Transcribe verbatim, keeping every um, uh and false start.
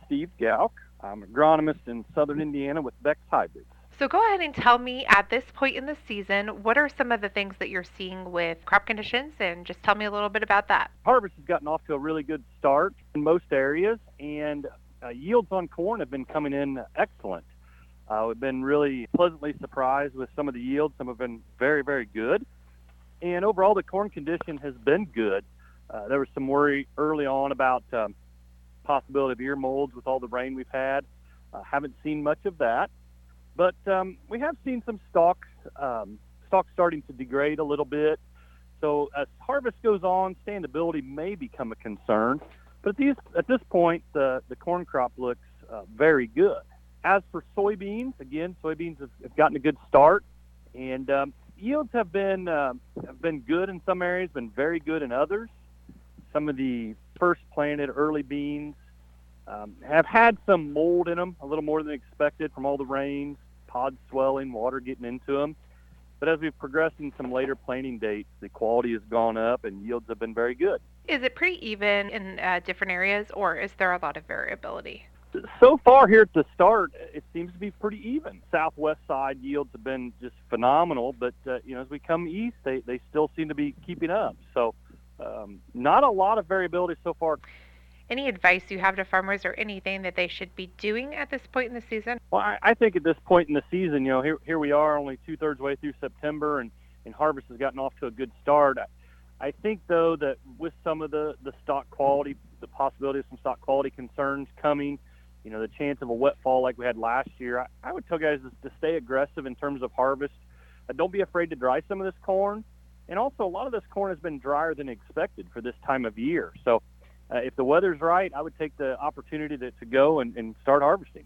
Steve Gauk. I'm an agronomist in southern Indiana with Beck's Hybrids. So go ahead and tell me at this point in the season, what are some of the things that you're seeing with crop conditions? And just tell me a little bit about that. Harvest has gotten off to a really good start in most areas, and uh, yields on corn have been coming in excellent. Uh, we've been really pleasantly surprised with some of the yields. Some have been very, very good. And overall, the corn condition has been good. Uh, there was some worry early on about um, possibility of ear molds with all the rain we've had. Uh, haven't seen much of that. But um, we have seen some stalks, um, stalks starting to degrade a little bit. So as harvest goes on, standability may become a concern. But at, these, at this point, the, the corn crop looks uh, very good. As for soybeans, again, soybeans have, have gotten a good start. And um, yields have been, uh, have been good in some areas, been very good in others. Some of the first planted early beans um, have had some mold in them, a little more than expected from all the rains. Pods swelling, water getting into them. But as we've progressed in some later planting dates, the quality has gone up and yields have been very good. Is it pretty even in uh, different areas, or is there a lot of variability? So far here at the start, it seems to be pretty even. Southwest side yields have been just phenomenal, but uh, you know, as we come east, they, they still seem to be keeping up. So um, not a lot of variability so far. Any advice you have to farmers or anything that they should be doing at this point in the season? Well, I, I think at this point in the season, you know, here here we are only two-thirds way through September, and, and harvest has gotten off to a good start. I, I think, though, that with some of the, the stock quality, the possibility of some stock quality concerns coming, you know, the chance of a wet fall like we had last year, I, I would tell guys to, to stay aggressive in terms of harvest. Uh, don't be afraid to dry some of this corn. And also, a lot of this corn has been drier than expected for this time of year. So, Uh, if the weather's right, I would take the opportunity to, to go and, and start harvesting.